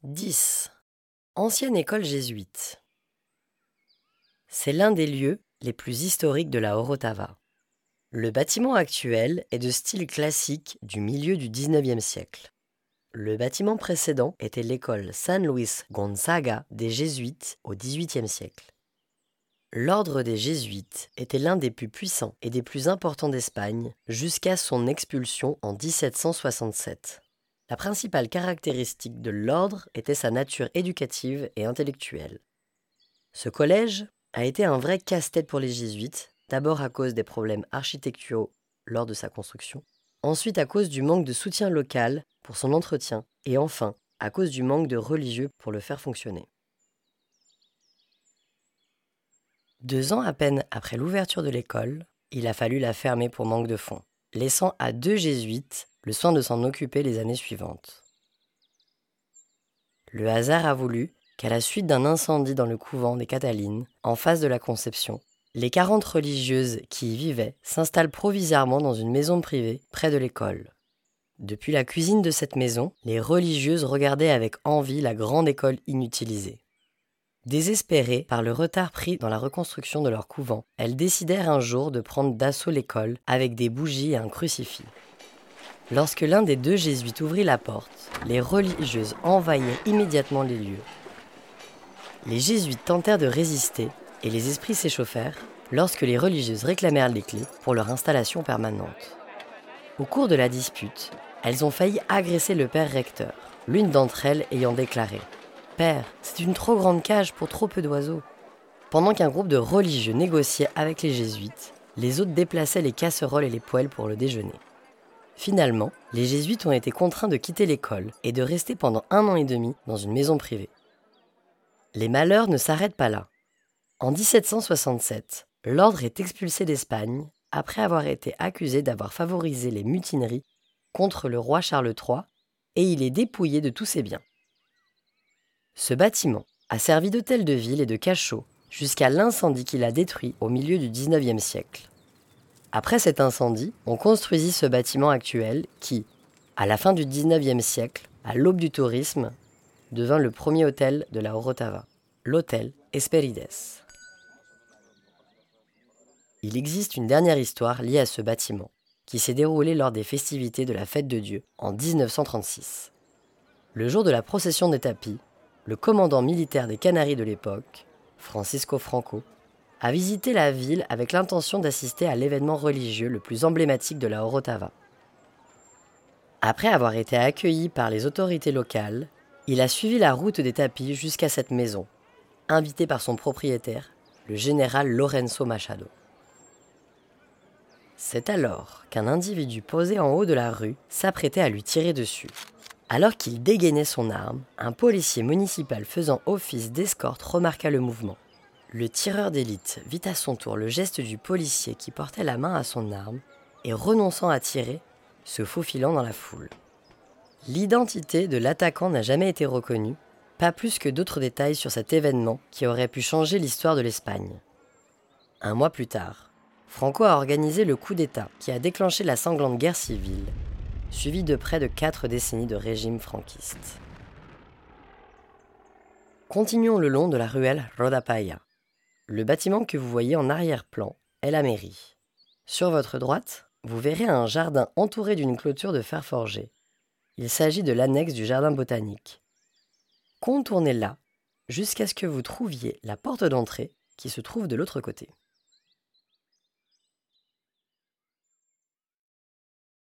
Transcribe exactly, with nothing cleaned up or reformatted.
dix. Ancienne école jésuite. C'est l'un des lieux les plus historiques de la Orotava. Le bâtiment actuel est de style classique du milieu du dix-neuvième siècle. Le bâtiment précédent était l'école San Luis Gonzaga des Jésuites au dix-huitième siècle. L'ordre des Jésuites était l'un des plus puissants et des plus importants d'Espagne jusqu'à son expulsion en dix-sept cent soixante-sept. La principale caractéristique de l'ordre était sa nature éducative et intellectuelle. Ce collège a été un vrai casse-tête pour les jésuites, d'abord à cause des problèmes architecturaux lors de sa construction, ensuite à cause du manque de soutien local pour son entretien, et enfin à cause du manque de religieux pour le faire fonctionner. Deux ans à peine après l'ouverture de l'école, il a fallu la fermer pour manque de fonds, laissant à deux jésuites le soin de s'en occuper les années suivantes. Le hasard a voulu qu'à la suite d'un incendie dans le couvent des Catalines, en face de la Conception, les quarante religieuses qui y vivaient s'installent provisoirement dans une maison privée près de l'école. Depuis la cuisine de cette maison, les religieuses regardaient avec envie la grande école inutilisée. Désespérées par le retard pris dans la reconstruction de leur couvent, elles décidèrent un jour de prendre d'assaut l'école avec des bougies et un crucifix. Lorsque l'un des deux jésuites ouvrit la porte, les religieuses envahirent immédiatement les lieux. Les jésuites tentèrent de résister et les esprits s'échauffèrent lorsque les religieuses réclamèrent les clés pour leur installation permanente. Au cours de la dispute, elles ont failli agresser le père recteur, l'une d'entre elles ayant déclaré « Père, c'est une trop grande cage pour trop peu d'oiseaux ». Pendant qu'un groupe de religieux négociait avec les jésuites, les autres déplaçaient les casseroles et les poêles pour le déjeuner. Finalement, les jésuites ont été contraints de quitter l'école et de rester pendant un an et demi dans une maison privée. Les malheurs ne s'arrêtent pas là. En dix-sept cent soixante-sept, l'ordre est expulsé d'Espagne après avoir été accusé d'avoir favorisé les mutineries contre le roi Charles trois et il est dépouillé de tous ses biens. Ce bâtiment a servi d'hôtel de ville et de cachot jusqu'à l'incendie qu'il a détruit au milieu du dix-neuvième siècle. Après cet incendie, on construisit ce bâtiment actuel qui, à la fin du dix-neuvième siècle, à l'aube du tourisme, devint le premier hôtel de la Orotava, l'hôtel Hesperides. Il existe une dernière histoire liée à ce bâtiment, qui s'est déroulée lors des festivités de la Fête de Dieu en dix-neuf cent trente-six. Le jour de la procession des tapis, le commandant militaire des Canaries de l'époque, Francisco Franco, a visité la ville avec l'intention d'assister à l'événement religieux le plus emblématique de la Orotava. Après avoir été accueilli par les autorités locales, il a suivi la route des tapis jusqu'à cette maison, invité par son propriétaire, le général Lorenzo Machado. C'est alors qu'un individu posé en haut de la rue s'apprêtait à lui tirer dessus. Alors qu'il dégainait son arme, un policier municipal faisant office d'escorte remarqua le mouvement. Le tireur d'élite vit à son tour le geste du policier qui portait la main à son arme et, renonçant à tirer, se faufilant dans la foule. L'identité de l'attaquant n'a jamais été reconnue, pas plus que d'autres détails sur cet événement qui aurait pu changer l'histoire de l'Espagne. Un mois plus tard, Franco a organisé le coup d'État qui a déclenché la sanglante guerre civile, suivie de près de quatre décennies de régime franquiste. Continuons le long de la ruelle Rodapaya. Le bâtiment que vous voyez en arrière-plan est la mairie. Sur votre droite, vous verrez un jardin entouré d'une clôture de fer forgé. Il s'agit de l'annexe du jardin botanique. Contournez là jusqu'à ce que vous trouviez la porte d'entrée qui se trouve de l'autre côté.